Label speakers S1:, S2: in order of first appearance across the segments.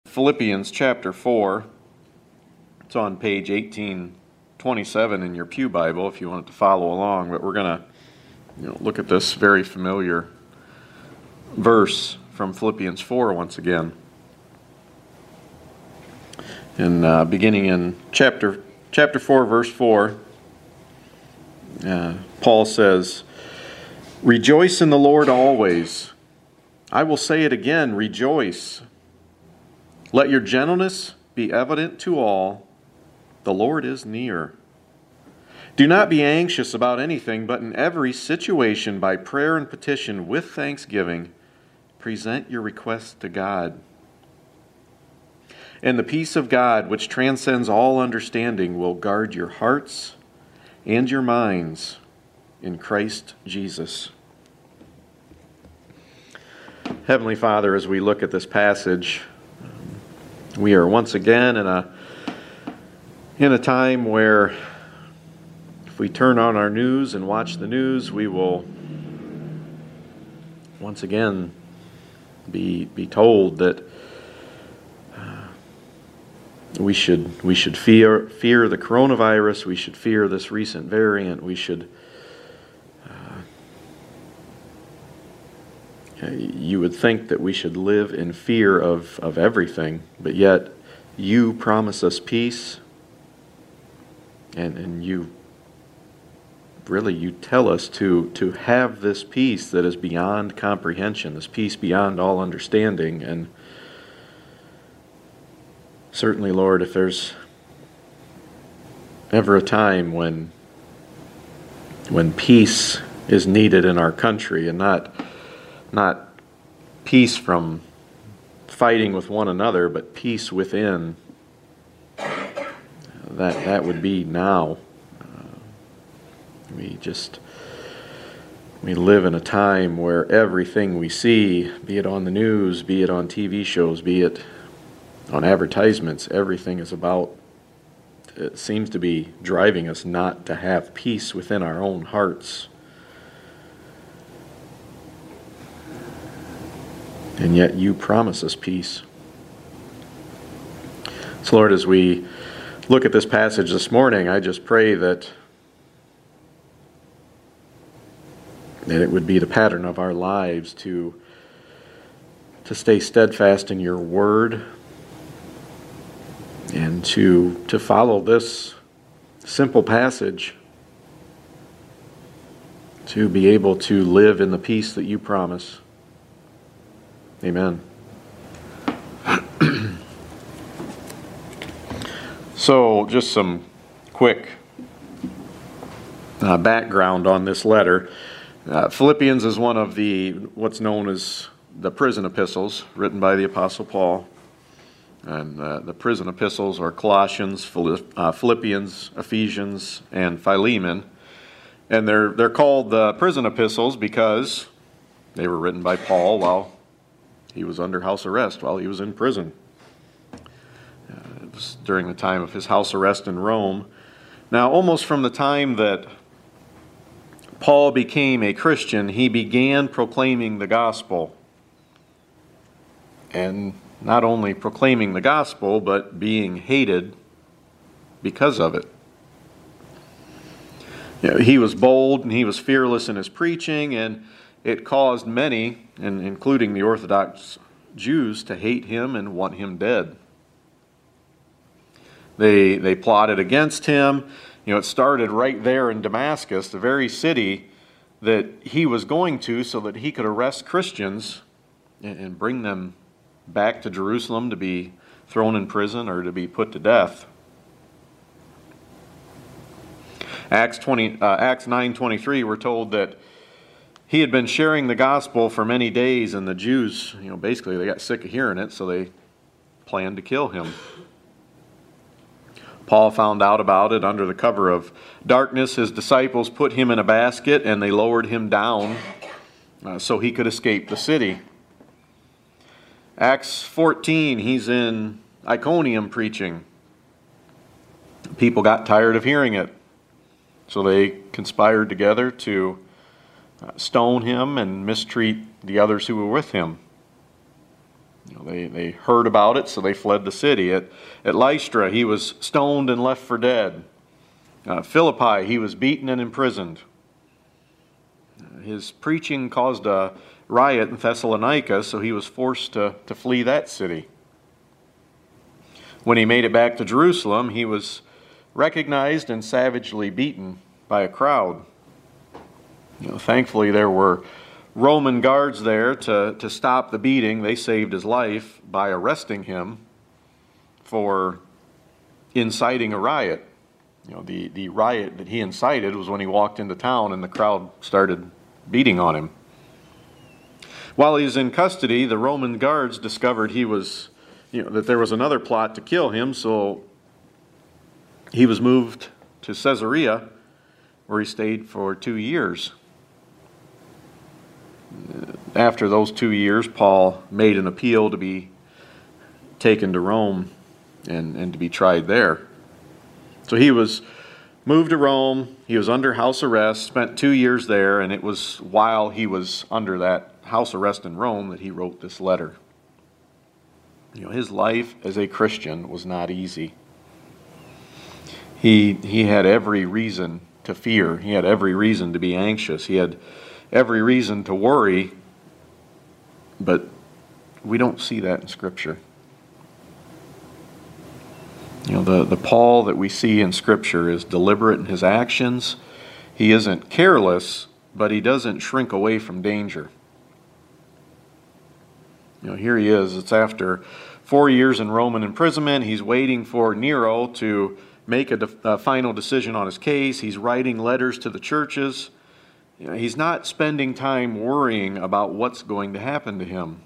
S1: Philippians chapter 4. It's on page 1827 in your pew Bible if you want to follow along, but we're going to look at this very familiar verse from Philippians 4 once again. And beginning in chapter 4, verse 4, Paul says, "Rejoice in the Lord always. I will say it again, rejoice. Let your gentleness be evident to all. The Lord is near. Do not be anxious about anything, but in every situation, by prayer and petition, with thanksgiving, present your requests to God. And the peace of God, which transcends all understanding, will guard your hearts and your minds in Christ Jesus." Heavenly Father, as we look at this passage, we are once again in a time where if we turn on our news and watch the news, we will once again be told that we should fear the coronavirus. We should fear this recent variant. We should. You would think that we should live in fear of everything, but yet you promise us peace, and you tell us to have this peace that is beyond comprehension, this peace beyond all understanding. And certainly, Lord, if there's ever a time when peace is needed in our country, and not peace from fighting with one another, but peace within, that would be now. We live in a time where everything we see, be it on the news, be it on TV shows, be it on advertisements, everything is about, it seems to be driving us not to have peace within our own hearts. And yet you promise us peace. So Lord, as we look at this passage this morning, I just pray that it would be the pattern of our lives to stay steadfast in your word and to follow this simple passage, to be able to live in the peace that you promise. Amen. So, just some quick background on this letter. Philippians is one of what's known as the prison epistles written by the Apostle Paul. And the prison epistles are Colossians, Philippians, Ephesians, and Philemon. And they're called the prison epistles because they were written by Paul while he was under house arrest, while he was in prison. It was during the time of his house arrest in Rome. Now, almost from the time that Paul became a Christian, he began proclaiming the gospel. And not only proclaiming the gospel, but being hated because of it. He was bold and he was fearless in his preaching, and it caused many, and including the Orthodox Jews, to hate him and want him dead. They plotted against him. It started right there in Damascus, the very city that he was going to so that he could arrest Christians and bring them back to Jerusalem to be thrown in prison or to be put to death. Acts 9:23, we're told that he had been sharing the gospel for many days, and the Jews, basically they got sick of hearing it, so they planned to kill him. Paul found out about it under the cover of darkness. His disciples put him in a basket, and they lowered him down so he could escape the city. Acts 14, he's in Iconium preaching. People got tired of hearing it, so they conspired together to stone him and mistreat the others who were with him. They heard about it, so they fled the city. At Lystra, he was stoned and left for dead. Philippi, he was beaten and imprisoned. His preaching caused a riot in Thessalonica, so he was forced to flee that city. When he made it back to Jerusalem, he was recognized and savagely beaten by a crowd. Thankfully, there were Roman guards there to stop the beating. They saved his life by arresting him for inciting a riot. The riot that he incited was when he walked into town and the crowd started beating on him. While he was in custody, the Roman guards discovered that there was another plot to kill him, so he was moved to Caesarea, where he stayed for 2 years. After those 2 years, Paul made an appeal to be taken to Rome and to be tried there. So he was moved to Rome, he was under house arrest, spent 2 years there, and it was while he was under that house arrest in Rome that he wrote this letter. His life as a Christian was not easy. He had every reason to fear. He had every reason to be anxious. He had every reason to worry, but we don't see that in Scripture. The Paul that we see in Scripture is deliberate in his actions. He isn't careless, but he doesn't shrink away from danger. Here he is. It's after 4 years in Roman imprisonment. He's waiting for Nero to make a final decision on his case. He's writing letters to the churches. He's not spending time worrying about what's going to happen to him.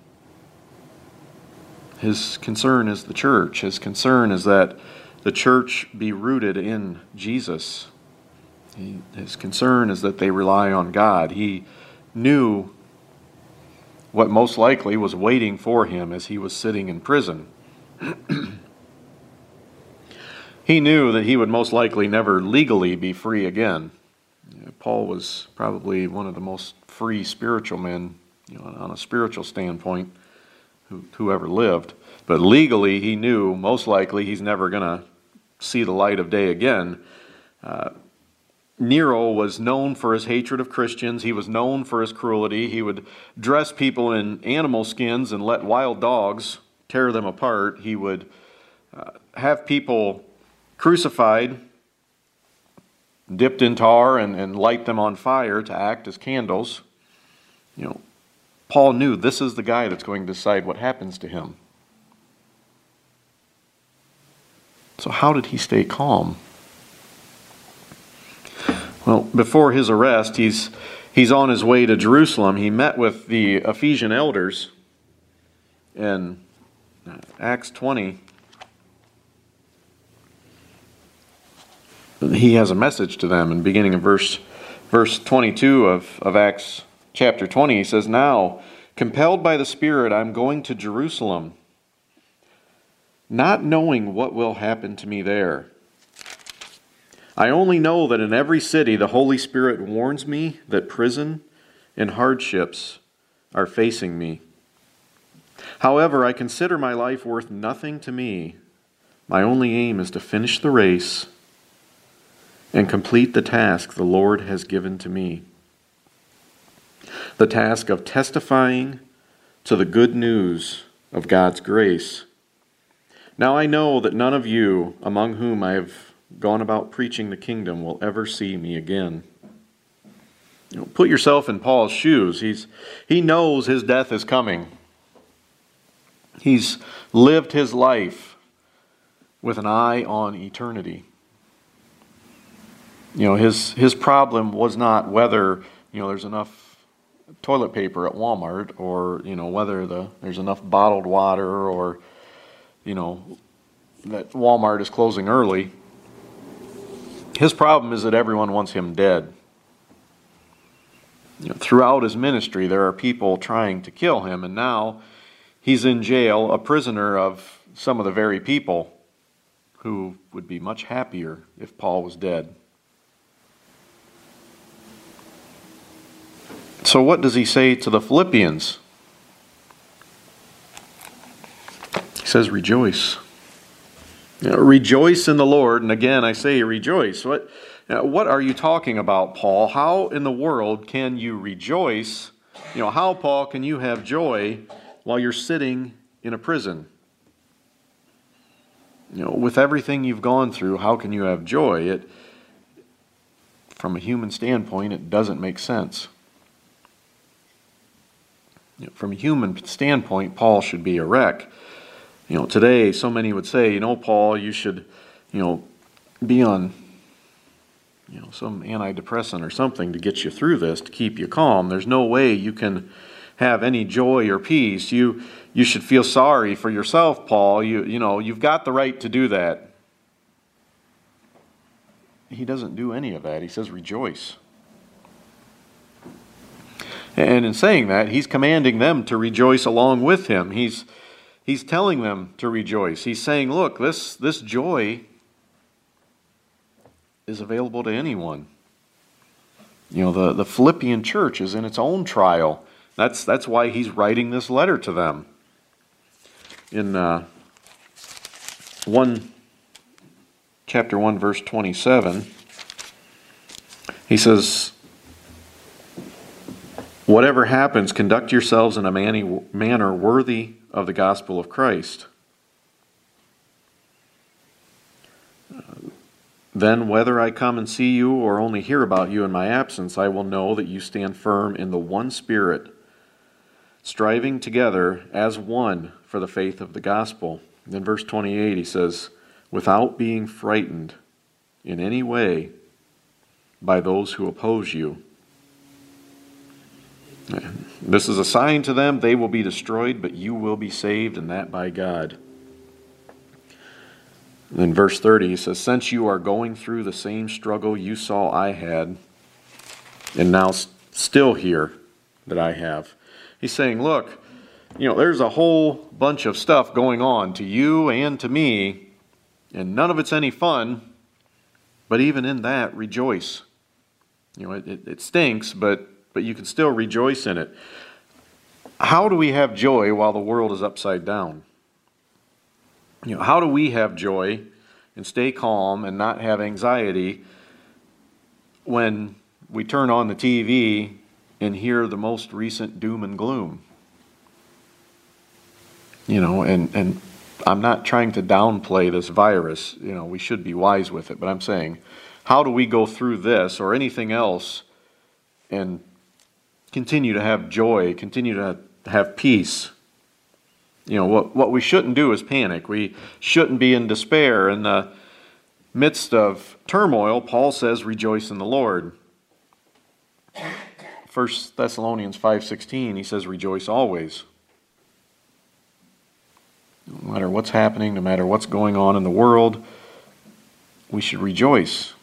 S1: His concern is the church. His concern is that the church be rooted in Jesus. His concern is that they rely on God. He knew what most likely was waiting for him as he was sitting in prison. He knew that he would most likely never legally be free again. Paul was probably one of the most free spiritual men, on a spiritual standpoint, who ever lived. But legally, he knew most likely he's never going to see the light of day again. Nero was known for his hatred of Christians. He was known for his cruelty. He would dress people in animal skins and let wild dogs tear them apart. He would have people crucified, dipped in tar, and light them on fire to act as candles. Paul knew this is the guy that's going to decide what happens to him. So how did he stay calm? Well, before his arrest, he's on his way to Jerusalem. He met with the Ephesian elders in Acts 20. He has a message to them. In beginning of verse 22 of Acts chapter 20, he says, "Now, compelled by the Spirit, I'm going to Jerusalem, not knowing what will happen to me there. I only know that in every city the Holy Spirit warns me that prison and hardships are facing me. However, I consider my life worth nothing to me. My only aim is to finish the race and complete the task the Lord has given to me. The task of testifying to the good news of God's grace. Now I know that none of you among whom I have gone about preaching the kingdom will ever see me again." Put yourself in Paul's shoes. He knows his death is coming. He's lived his life with an eye on eternity. His problem was not whether there's enough toilet paper at Walmart, or whether there's enough bottled water, or that Walmart is closing early. His problem is that everyone wants him dead. Throughout his ministry, there are people trying to kill him, and now he's in jail, a prisoner of some of the very people who would be much happier if Paul was dead. So what does he say to the Philippians? says rejoice. Rejoice in the Lord. And again, I say rejoice. What are you talking about, Paul? How in the world can you rejoice? How, Paul, can you have joy while you're sitting in a prison? With everything you've gone through, how can you have joy? From a human standpoint, it doesn't make sense. From a human standpoint, Paul should be a wreck. Today, so many would say, Paul, you should, be on, some antidepressant or something to get you through this, to keep you calm. There's no way you can have any joy or peace. You should feel sorry for yourself, Paul. You've got the right to do that. He doesn't do any of that. He says rejoice. And in saying that, he's commanding them to rejoice along with him. He's telling them to rejoice. He's saying, look, this joy is available to anyone. The Philippian church is in its own trial. That's why he's writing this letter to them. In chapter 1, verse 27, he says, whatever happens, conduct yourselves in a manner worthy of the gospel of Christ. Then, whether I come and see you or only hear about you in my absence, I will know that you stand firm in the one Spirit, striving together as one for the faith of the gospel. Then verse 28, he says, without being frightened in any way by those who oppose you. This is a sign to them, they will be destroyed, but you will be saved, and that by God. Then verse 30, he says, since you are going through the same struggle you saw I had, and now still hear that I have. He's saying, look, there's a whole bunch of stuff going on to you and to me, and none of it's any fun, but even in that, rejoice. It stinks, but you can still rejoice in it. How do we have joy while the world is upside down? How do we have joy and stay calm and not have anxiety when we turn on the TV and hear the most recent doom and gloom? And I'm not trying to downplay this virus. We should be wise with it. But I'm saying, how do we go through this or anything else and continue to have joy, continue to have peace? What we shouldn't do is panic. We shouldn't be in despair. In the midst of turmoil, Paul says, rejoice in the Lord. 1 Thessalonians 5:16, he says, rejoice always. No matter what's happening, no matter what's going on in the world, we should rejoice.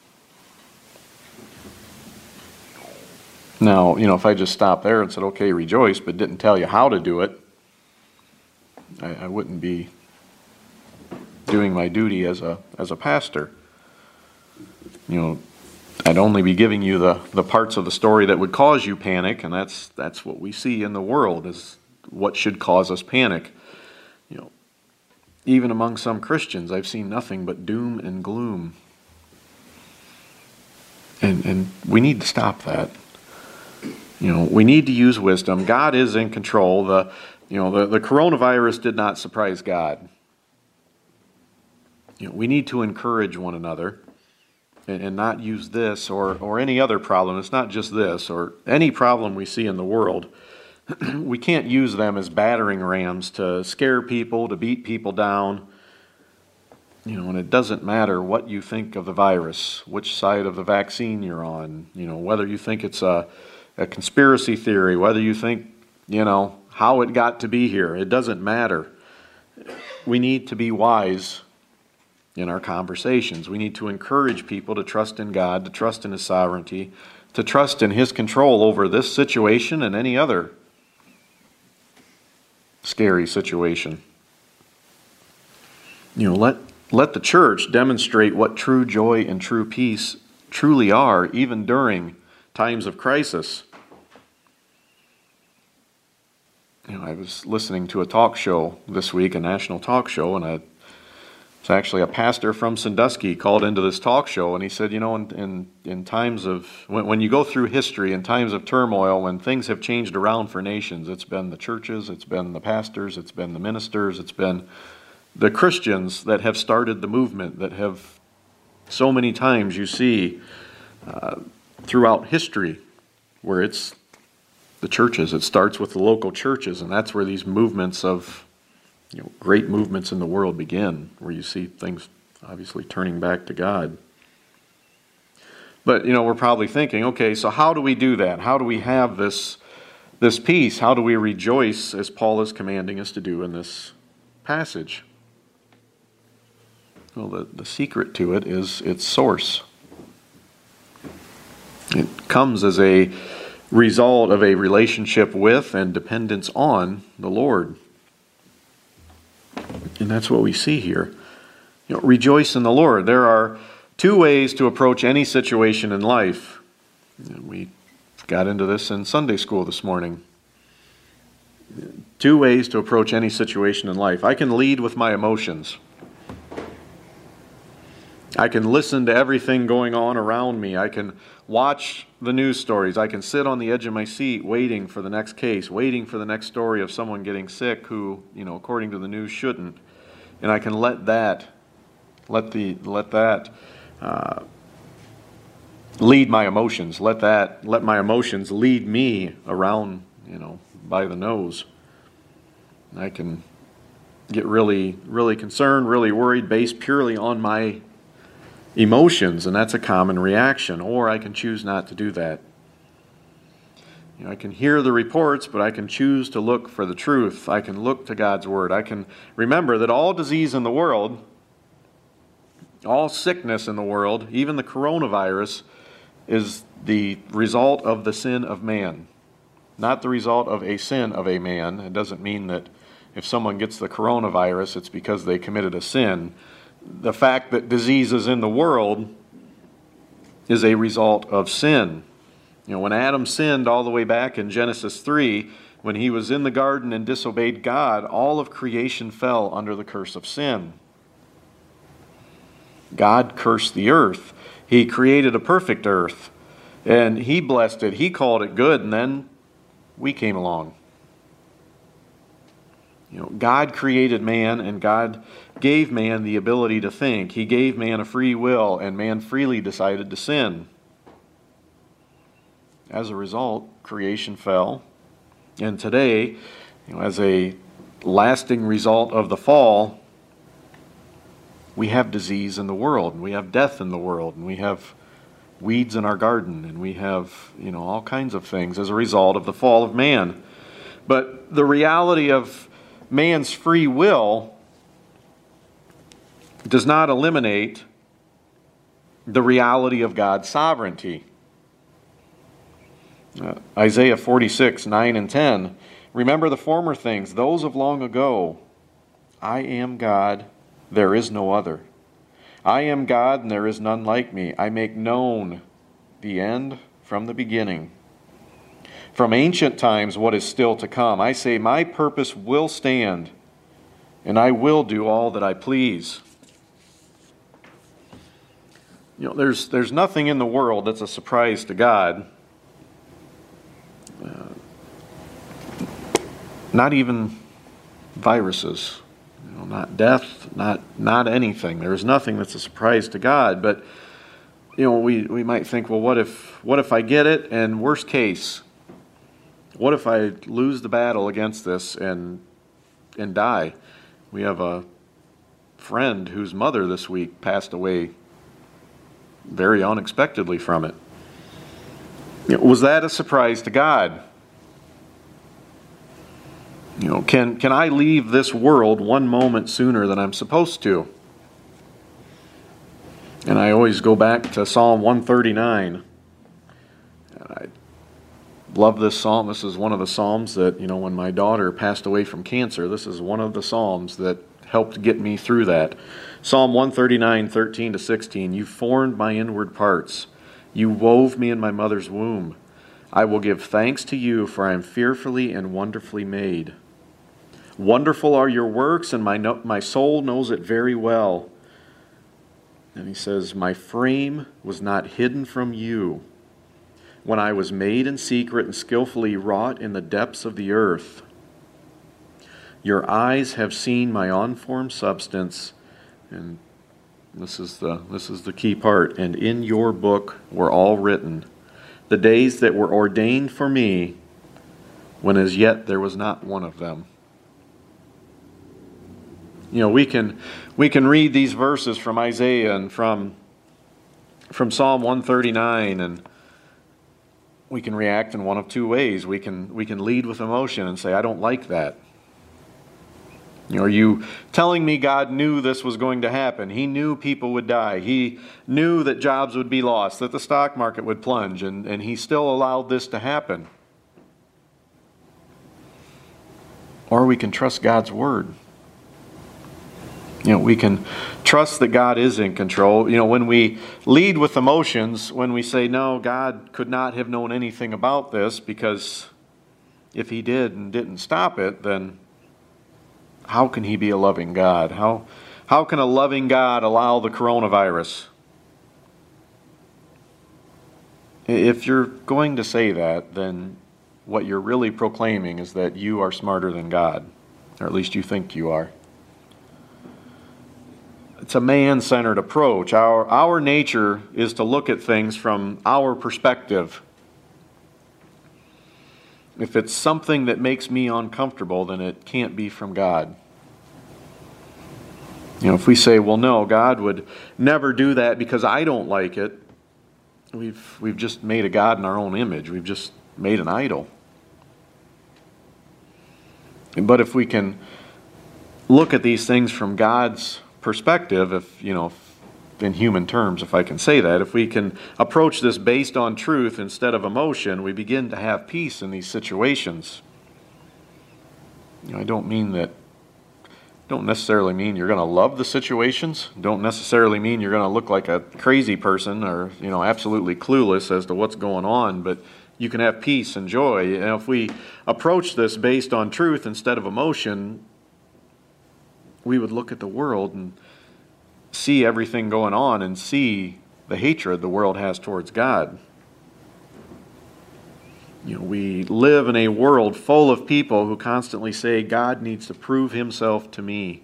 S1: Now, if I just stopped there and said, okay, rejoice, but didn't tell you how to do it, I wouldn't be doing my duty as a pastor. I'd only be giving you the parts of the story that would cause you panic, and that's what we see in the world is what should cause us panic. Even among some Christians, I've seen nothing but doom and gloom. And we need to stop that. We need to use wisdom. God is in control. The coronavirus did not surprise God. We need to encourage one another and not use this or any other problem. It's not just this or any problem we see in the world. We can't use them as battering rams to scare people, to beat people down. And it doesn't matter what you think of the virus, which side of the vaccine you're on, whether you think it's a conspiracy theory, whether you think, how it got to be here. It doesn't matter. We need to be wise in our conversations. We need to encourage people to trust in God, to trust in His sovereignty, to trust in His control over this situation and any other scary situation. Let the church demonstrate what true joy and true peace truly are, even during times of crisis. I was listening to a talk show this week, a national talk show, and it's actually a pastor from Sandusky called into this talk show, and he said, in times of, when you go through history, in times of turmoil, when things have changed around for nations, it's been the churches, it's been the pastors, it's been the ministers, it's been the Christians that have started the movement, that have so many times you see throughout history where it's the churches. It starts with the local churches, and that's where these movements of great movements in the world begin, where you see things obviously turning back to God. But, we're probably thinking, okay, so how do we do that? How do we have this peace? How do we rejoice as Paul is commanding us to do in this passage? Well, the secret to it is its source. It comes as a result of a relationship with and dependence on the Lord. And that's what we see here. Rejoice in the Lord. There are two ways to approach any situation in life. We got into this in Sunday school this morning. Two ways to approach any situation in life. I can lead with my emotions. I can listen to everything going on around me. I can watch the news stories. I can sit on the edge of my seat waiting for the next case, waiting for the next story of someone getting sick who, according to the news, shouldn't. And I can let lead my emotions. Let my emotions lead me around, by the nose. And I can get really, really concerned, really worried, based purely on my emotions, and that's a common reaction. Or I can choose not to do that. I can hear the reports, but I can choose to look for the truth. I can look to God's Word. I can remember that all disease in the world, all sickness in the world, even the coronavirus, is the result of the sin of man, not the result of a sin of a man. It doesn't mean that if someone gets the coronavirus, it's because they committed a sin. The fact that disease is in the world is a result of sin. When Adam sinned all the way back in Genesis 3, when he was in the garden and disobeyed God, all of creation fell under the curse of sin. God cursed the earth. He created a perfect earth, and He blessed it. He called it good, and then we came along. God created man, and God gave man the ability to think. He gave man a free will, and man freely decided to sin. As a result, creation fell. And today, as a lasting result of the fall, we have disease in the world, and we have death in the world, and we have weeds in our garden, and we have, all kinds of things as a result of the fall of man. But the reality of man's free will does not eliminate the reality of God's sovereignty. Isaiah 46, 9 and 10. Remember the former things, those of long ago. I am God, there is no other. I am God, and there is none like me. I make known the end from the beginning. From ancient times what is still to come. I say, my purpose will stand, and I will do all that I please. There's nothing in the world that's a surprise to God. Not even viruses, not death, not anything. There's nothing that's a surprise to God. But we might think, well, what if I get it? And worst case, what if I lose the battle against this and die? We have a friend whose mother this week passed away very unexpectedly from it. Was that a surprise to God? Can I leave this world one moment sooner than I'm supposed to? And I always go back to Psalm 139. I love this psalm. This is one of the psalms that, when my daughter passed away from cancer, this is one of the psalms that helped get me through that. Psalm 139, 13 to 16. You formed my inward parts. You wove me in my mother's womb. I will give thanks to you, for I am fearfully and wonderfully made. Wonderful are your works, and my soul knows it very well. And he says, my frame was not hidden from you when I was made in secret and skillfully wrought in the depths of the earth. Your eyes have seen my unformed substance, and this is the key part, and in your book were all written, the days that were ordained for me, when as yet there was not one of them. You know, we can read these verses from Isaiah and from Psalm 139, and we can react in one of two ways. We can lead with emotion and say, I don't like that. You know, are you telling me God knew this was going to happen? He knew people would die. He knew that jobs would be lost, that the stock market would plunge, and he still allowed this to happen. Or we can trust God's word. You know, we can trust that God is in control. You know, when we lead with emotions, when we say, no, God could not have known anything about this, because if he did and didn't stop it, then how can he be a loving God? How can a loving God allow the coronavirus? If you're going to say that, then what you're really proclaiming is that you are smarter than God, or at least you think you are. It's a man-centered approach. Our nature is to look at things from our perspective. If it's something that makes me uncomfortable, then it can't be from God. You know, if we say, well, no, God would never do that because I don't like it, we've just made a God in our own image. We've just made an idol. But if we can look at these things from God's perspective, if in human terms, if I can say that, if we can approach this based on truth instead of emotion, we begin to have peace in these situations. You know, I don't necessarily mean you're going to love the situations. Don't necessarily mean you're going to look like a crazy person or, absolutely clueless as to what's going on, but you can have peace and joy. And if we approach this based on truth instead of emotion, we would look at the world and see everything going on and see the hatred the world has towards God. You know, we live in a world full of people who constantly say, God needs to prove himself to me.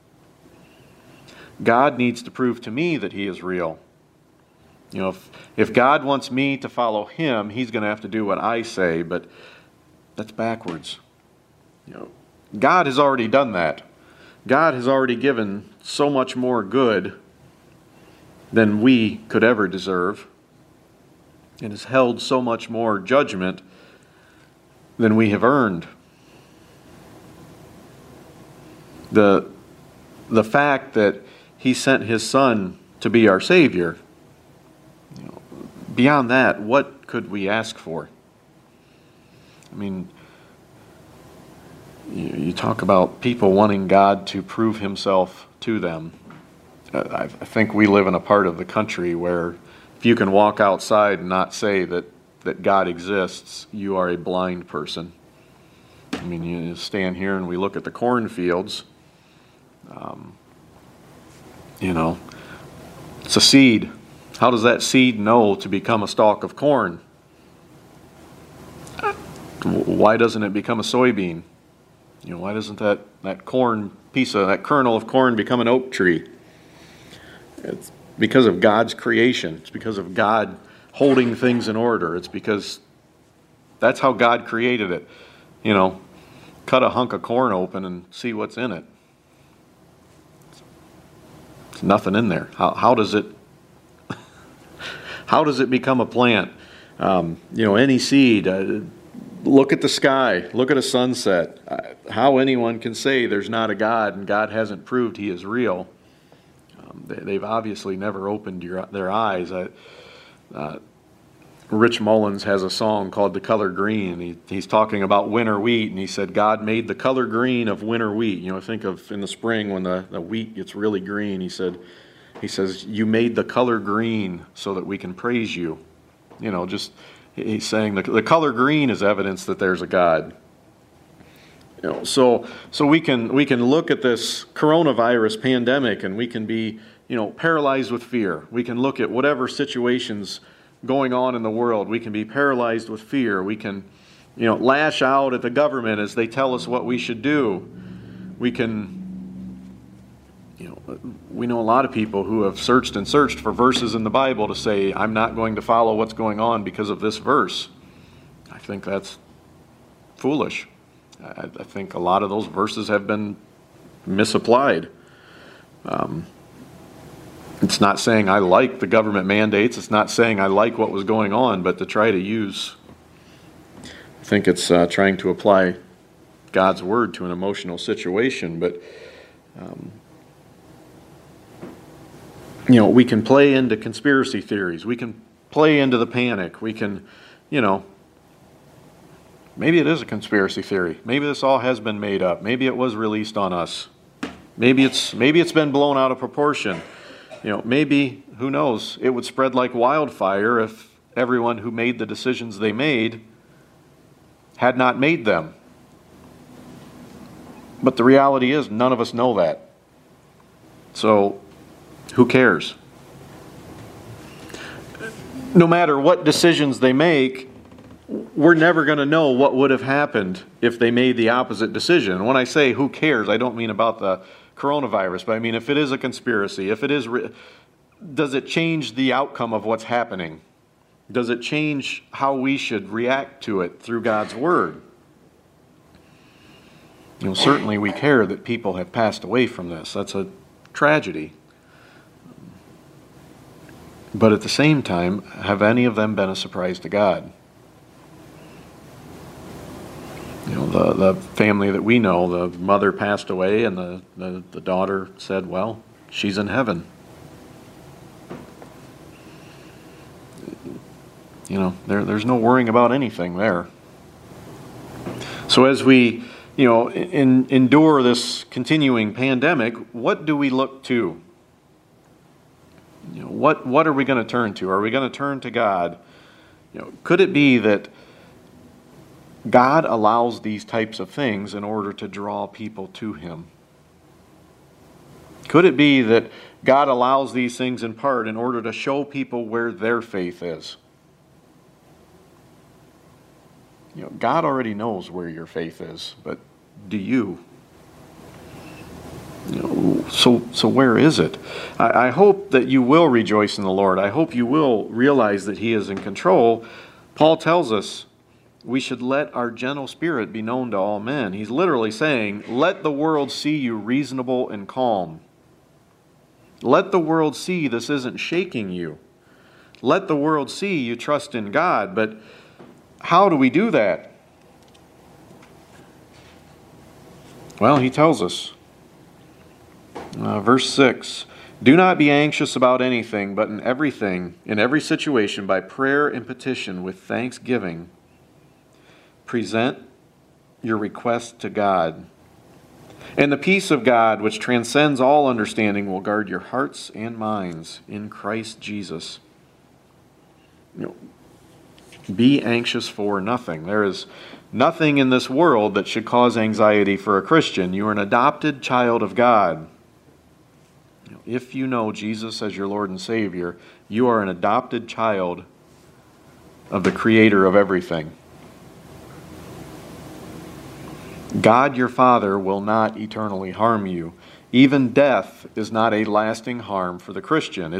S1: God needs to prove to me that he is real. You know, if God wants me to follow him, he's going to have to do what I say, but that's backwards. You know, God has already done that. God has already given so much more good than we could ever deserve, and has held so much more judgment than we have earned. The fact that he sent his Son to be our Savior, beyond that, what could we ask for? I mean, you talk about people wanting God to prove himself to them. I think we live in a part of the country where if you can walk outside and not say that God exists, you are a blind person. I mean, you stand here and we look at the cornfields. It's a seed. How does that seed know to become a stalk of corn? Why doesn't it become a soybean? Why doesn't that corn piece of that kernel of corn become an oak tree? It's because of God's creation. It's because of God holding things in order. It's because that's how God created it. Cut a hunk of corn open and see what's in it. There's nothing in there. How does it become a plant? Any seed. Look at the sky. Look at a sunset. How anyone can say there's not a God and God hasn't proved he is real. They've obviously never opened their eyes. Rich Mullins has a song called The Color Green. He's talking about winter wheat, and he said, God made the color green of winter wheat. Think of in the spring when the wheat gets really green. He says, you made the color green so that we can praise you. He's saying the color green is evidence that there's a God. So we can look at this coronavirus pandemic and we can be, paralyzed with fear. We can look at whatever situations going on in the world. We can be paralyzed with fear. We can, lash out at the government as they tell us what we should do. We can, we know a lot of people who have searched and searched for verses in the Bible to say, I'm not going to follow what's going on because of this verse. I think that's foolish. I think a lot of those verses have been misapplied. It's not saying I like the government mandates. It's not saying I like what was going on, but to try to use, I think it's trying to apply God's word to an emotional situation. But, we can play into conspiracy theories. We can play into the panic. We can, maybe it is a conspiracy theory. Maybe this all has been made up. Maybe it was released on us. Maybe it's been blown out of proportion. Maybe, who knows, it would spread like wildfire if everyone who made the decisions they made had not made them. But the reality is, none of us know that. So, who cares? No matter what decisions they make, we're never going to know what would have happened if they made the opposite decision. When I say who cares, I don't mean about the coronavirus, but I mean if it is a conspiracy, if it is, does it change the outcome of what's happening? Does it change how we should react to it through God's Word? Certainly we care that people have passed away from this. That's a tragedy. But at the same time, have any of them been a surprise to God? The family that we know, the mother passed away and the daughter said, well, she's in heaven. There's no worrying about anything there. So as we, endure this continuing pandemic, what do we look to? What are we going to turn to? Are we going to turn to God? Could it be that God allows these types of things in order to draw people to Him? Could it be that God allows these things in part in order to show people where their faith is? God already knows where your faith is, but do you? So where is it? I hope that you will rejoice in the Lord. I hope you will realize that He is in control. Paul tells us we should let our gentle spirit be known to all men. He's literally saying, let the world see you reasonable and calm. Let the world see this isn't shaking you. Let the world see you trust in God. But how do we do that? Well, he tells us. Verse 6, do not be anxious about anything, but in everything, in every situation, by prayer and petition with thanksgiving, present your request to God. And the peace of God, which transcends all understanding, will guard your hearts and minds in Christ Jesus. Be anxious for nothing. There is nothing in this world that should cause anxiety for a Christian. You are an adopted child of God. If you know Jesus as your Lord and Savior, you are an adopted child of the Creator of everything. God your Father will not eternally harm you. Even death is not a lasting harm for the Christian.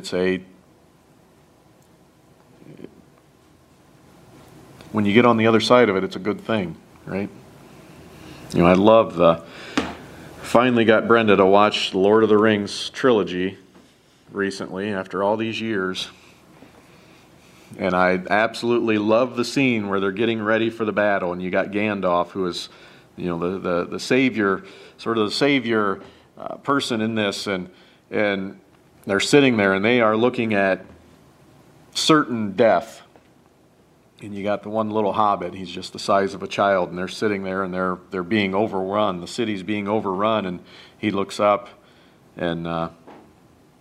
S1: When you get on the other side of it, it's a good thing, right? I love finally got Brenda to watch the Lord of the Rings trilogy recently after all these years. And I absolutely love the scene where they're getting ready for the battle, and you got Gandalf, who is, the savior, sort of the savior person in this, and they're sitting there and they are looking at certain death. And you got the one little hobbit, he's just the size of a child, and they're sitting there and they're being overrun. The city's being overrun, and he looks up and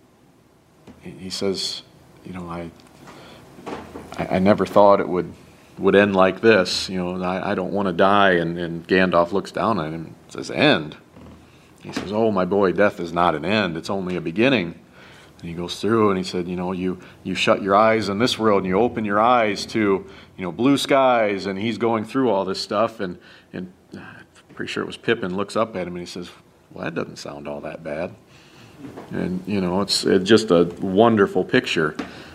S1: he says, I never thought it would would end like this. I don't want to die. And Gandalf looks down at him and says, end. He says, oh, my boy, death is not an end. It's only a beginning. And he goes through and he said, you shut your eyes in this world and you open your eyes to, blue skies. And he's going through all this stuff. And I'm pretty sure it was Pippin looks up at him and he says, well, that doesn't sound all that bad. And, it's just a wonderful picture.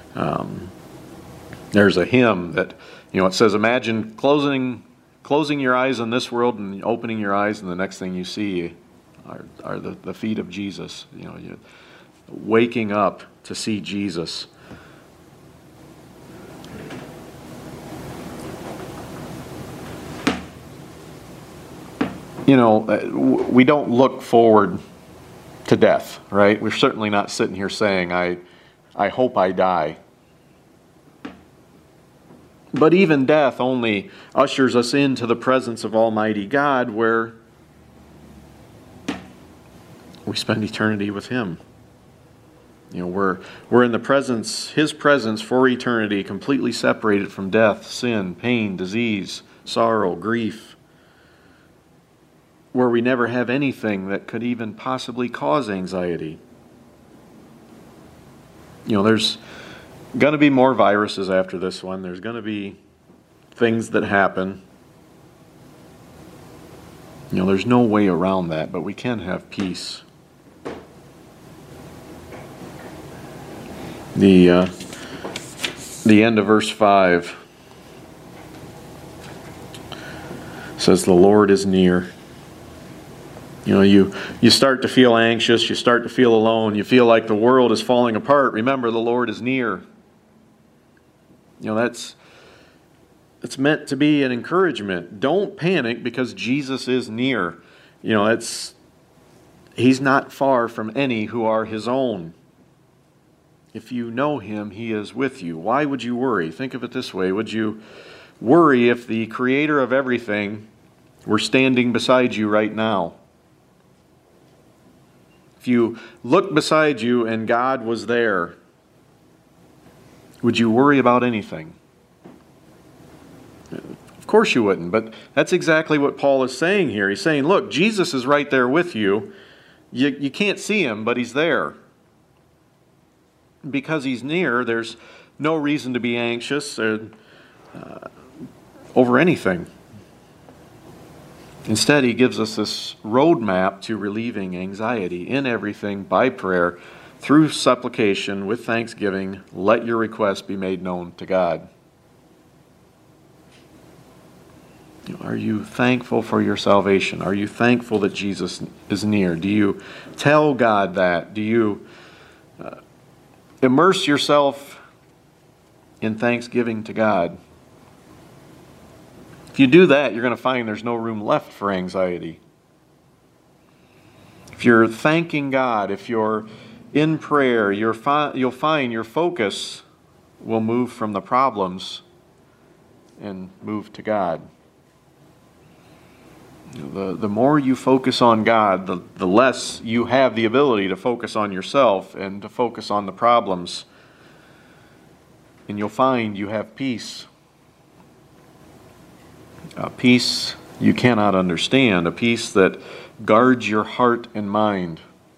S1: There's a hymn that, it says, imagine closing your eyes in this world and opening your eyes, and the next thing you see are the feet of Jesus. You're waking up to see Jesus. We don't look forward to death, right? We're certainly not sitting here saying, I hope I die. But even death only ushers us into the presence of Almighty God, where we spend eternity with Him. We're in the presence, His presence for eternity, completely separated from death, sin, pain, disease, sorrow, grief, where we never have anything that could even possibly cause anxiety. There's going to be more viruses after this one. There's going to be things that happen. There's no way around that, but we can have peace. The end of verse 5 says, the Lord is near. You start to feel anxious, you start to feel alone, you feel like the world is falling apart. Remember, the Lord is near. It's meant to be an encouragement. Don't panic because Jesus is near. He's not far from any who are His own. If you know Him, He is with you. Why would you worry? Think of it this way. Would you worry if the Creator of everything were standing beside you right now? If you looked beside you and God was there, would you worry about anything? Of course you wouldn't, but that's exactly what Paul is saying here. He's saying, look, Jesus is right there with you. You can't see Him, but He's there. Because He's near, there's no reason to be anxious over anything. Instead, He gives us this roadmap to relieving anxiety in everything by prayer, through supplication, with thanksgiving. Let your requests be made known to God. Are you thankful for your salvation? Are you thankful that Jesus is near? Do you tell God that? Do you immerse yourself in thanksgiving to God? If you do that, you're going to find there's no room left for anxiety. If you're thanking God, if you're in prayer, you'll find your focus will move from the problems and move to God. The more you focus on God, the less you have the ability to focus on yourself and to focus on the problems. And you'll find you have peace. A peace you cannot understand, a peace that guards your heart and mind.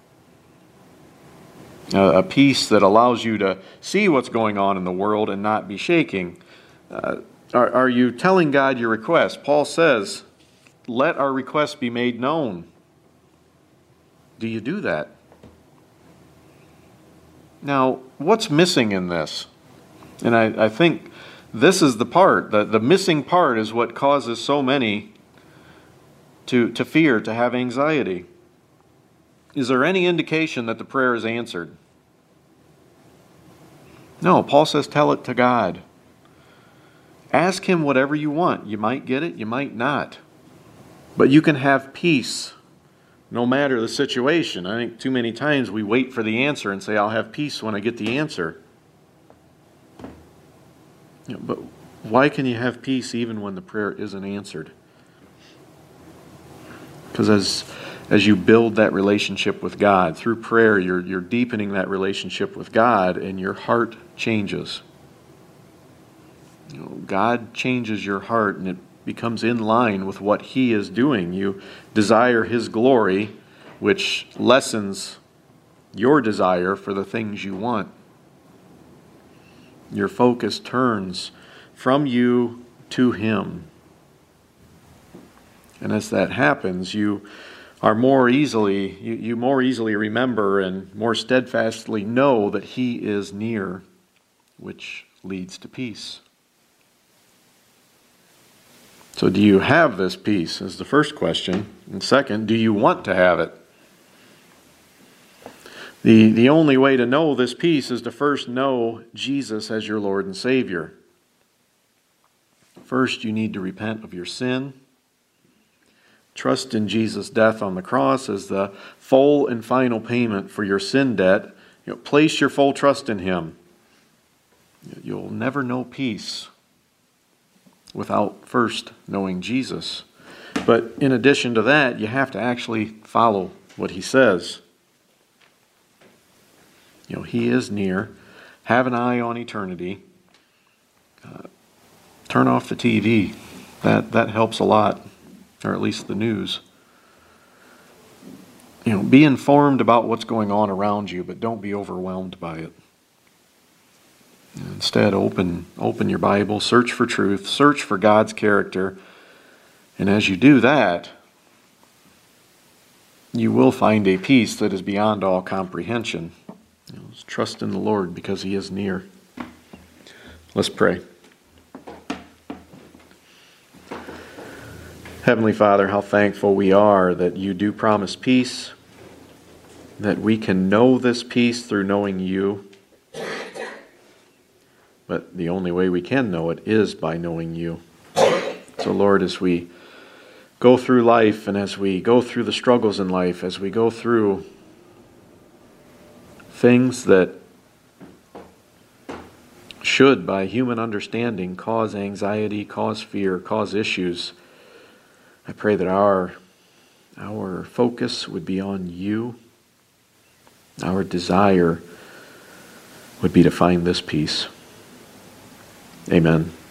S1: A peace that allows you to see what's going on in the world and not be shaking. Are you telling God your request? Paul says, let our requests be made known. Do you do that? Now, what's missing in this? And I think this is the part. The missing part is what causes so many to fear, to have anxiety. Is there any indication that the prayer is answered? No, Paul says tell it to God. Ask Him whatever you want. You might get it, you might not. But you can have peace no matter the situation. I think too many times we wait for the answer and say, I'll have peace when I get the answer. But why can you have peace even when the prayer isn't answered? Because as you build that relationship with God, through prayer, you're deepening that relationship with God, and your heart changes. God changes your heart and it becomes in line with what He is doing. You desire His glory, which lessens your desire for the things you want. Your focus turns from you to Him. And as that happens, you more easily remember and more steadfastly know that He is near, which leads to peace. So do you have this peace is the first question. And second, do you want to have it? The only way to know this peace is to first know Jesus as your Lord and Savior. First, you need to repent of your sin. Trust in Jesus' death on the cross as the full and final payment for your sin debt. Place your full trust in Him. You'll never know peace without first knowing Jesus. But in addition to that, you have to actually follow what He says. He is near. Have an eye on eternity. Turn off the TV. That helps a lot, or at least the news. Be informed about what's going on around you, but don't be overwhelmed by it. Instead, open your Bible, search for truth, search for God's character, and as you do that, you will find a peace that is beyond all comprehension. Trust in the Lord because He is near. Let's pray. Heavenly Father, how thankful we are that You do promise peace, that we can know this peace through knowing You. But the only way we can know it is by knowing You. So Lord, as we go through life and as we go through the struggles in life, as we go through things that should, by human understanding, cause anxiety, cause fear, cause issues, I pray that our focus would be on You. Our desire would be to find this peace. Amen.